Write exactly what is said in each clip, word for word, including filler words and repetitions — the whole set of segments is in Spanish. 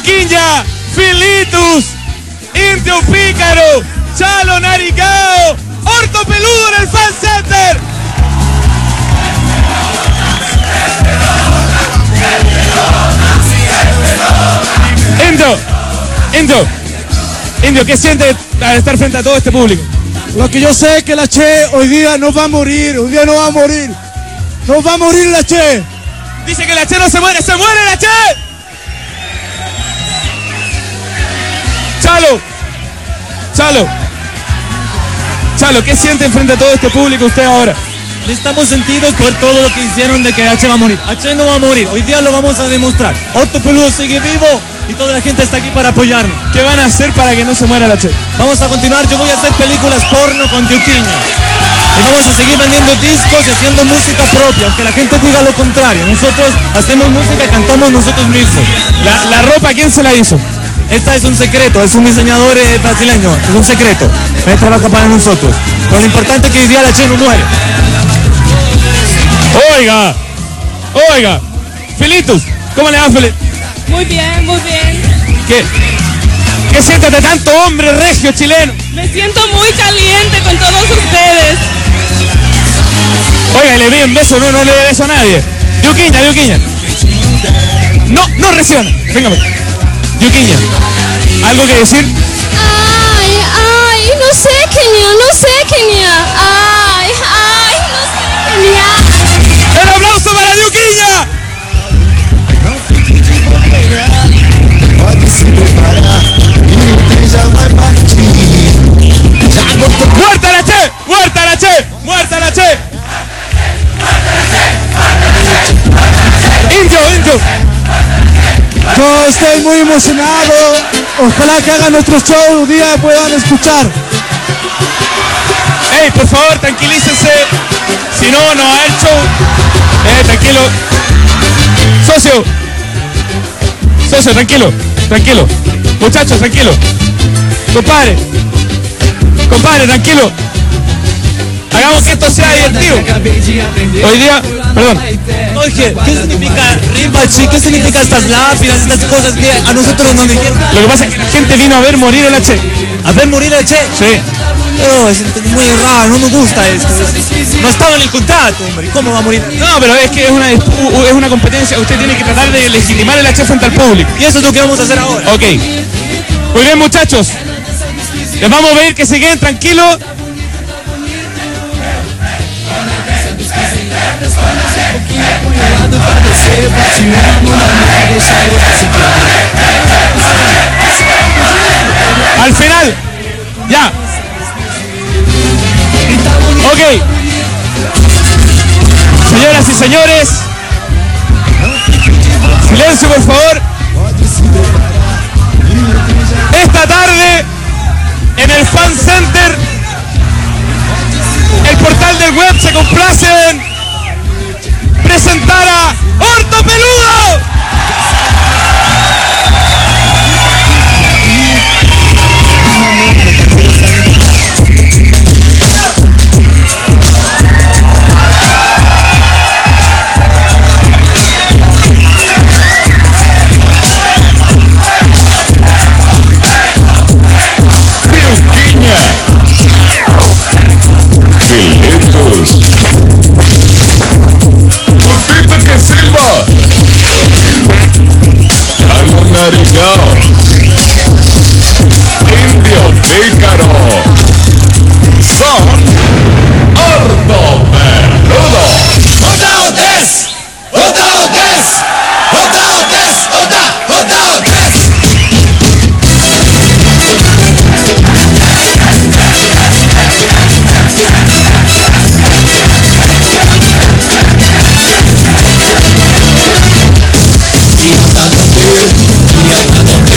Diuquinha, Filitus, Indio Pícaro, Chalo Naricao, Orto Peludo en el Fan Center. Indio, Indio, Indio, ¿qué siente al estar frente a todo este público? Lo que yo sé es que la Che hoy día no va a morir, hoy día no va a morir. No va a morir la Che. Dice que la Che no se muere, ¡se muere la Che! Chalo, Chalo, Chalo, ¿qué siente frente a todo este público usted ahora? Estamos sentidos por todo lo que hicieron de que H va a morir. H no va a morir, hoy día lo vamos a demostrar. Orto Peludo sigue vivo y toda la gente está aquí para apoyarnos. ¿Qué van a hacer para que no se muera la Che? Vamos a continuar, yo voy a hacer películas porno con Diuquinha. Y vamos a seguir vendiendo discos y haciendo música propia, aunque la gente diga lo contrario. Nosotros hacemos música y cantamos nosotros mismos. La, la ropa, ¿quién se la hizo? Esta es un secreto, es un diseñador eh, brasileño, es un secreto. Él trabaja para nosotros. Pero lo importante es que hoy día la Che no muere. Oiga, oiga, Filitus, ¿cómo le va, Filitus? Muy bien, muy bien. ¿Qué, qué sientes de tanto hombre regio chileno? Me siento muy caliente con todos ustedes. Oiga, le doy un beso, no, no le doy beso a nadie. Diuquinha, Diuquinha. No, no reciona. Venga, Diuquinha, ¿algo que decir? Ay, ay, no sé, Kenia, no sé, Kenia. Ay, ay, no sé, Kenia. ¡El aplauso para Diuquinha! ¡Muerta la Che! ¡Muerta la Che! ¡Muerta la Che! ¡Indio, Indio! Yo estoy muy emocionado. Ojalá que hagan nuestro show un día y puedan escuchar. ¡Ey, por favor, tranquilícense! Si no, no va el show. Eh, tranquilo. Socio. Socio, tranquilo. Tranquilo. Muchachos, tranquilo. Compadre. Compadre, tranquilo. Hagamos que esto sea divertido. Hoy día, perdón. Oye, ¿qué significa Rimbachi? ¿Qué significa estas lápidas, estas cosas que a nosotros nos dijeron? Lo que pasa es que la gente vino a ver morir a la Che. ¿A ver morir a Che? Sí. No, es muy raro, no me gusta esto. No estaba en el contrato, hombre. ¿Cómo va a morir? No, pero es que es una, es una competencia. Usted tiene que tratar de legitimar a la Che frente al público. Y eso es lo que vamos a hacer ahora. Ok. Muy bien, muchachos. Les vamos a pedir que se queden tranquilos. Al final, ya. Ok. Señoras y señores, silencio por favor. Esta tarde, en el Fan Center, el portal del web se complace en presentar a Orto Peludo. Naricao, Indio Pícaro, son Orto Peludo. Otra otes, otra otes, otra otes, otra, otra otes. Y hasta donde, y hasta donde.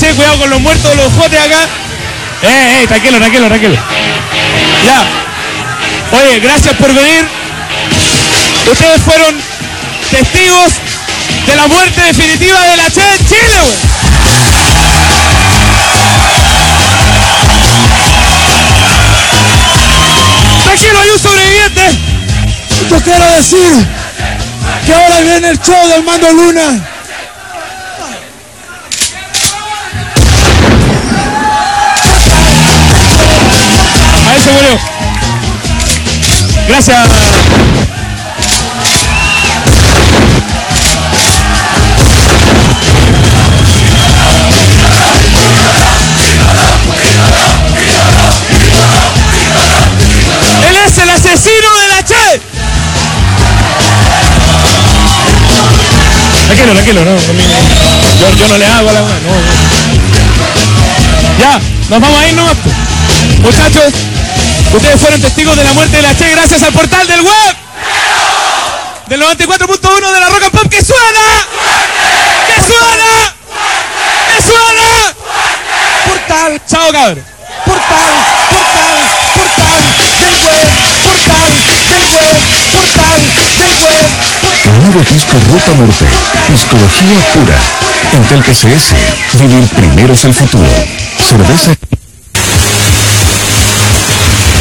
gente, cuidado con los muertos, los jotes acá. Eh, eh, tranquilo, tranquilo, tranquilo. Ya. Oye, gracias por venir. Ustedes fueron testigos de la muerte definitiva de la Che en Chile, güey. Tranquilo, hay un sobreviviente. Yo quiero decir que ahora viene el show del Mando Luna. Ahí se murió. Gracias. Él es el asesino de la Che. Tranquilo, tranquilo, no, conmigo. Yo, yo no le hago a la... No, no. Ya, nos vamos a ir nomás. Muchachos, ustedes fueron testigos de la muerte de la Che gracias al portal del web del noventa y cuatro punto uno de la Rock and Pop. ¡Que suena! ¡Que suena! ¡Que suena! Portal. Chao, cabrón. Portal, portal, portal del web, portal del web, portal del web. Nuevo disco Ruta Norte. Psicología pura. Intel P C S. Vivir primero es el futuro. Cerveza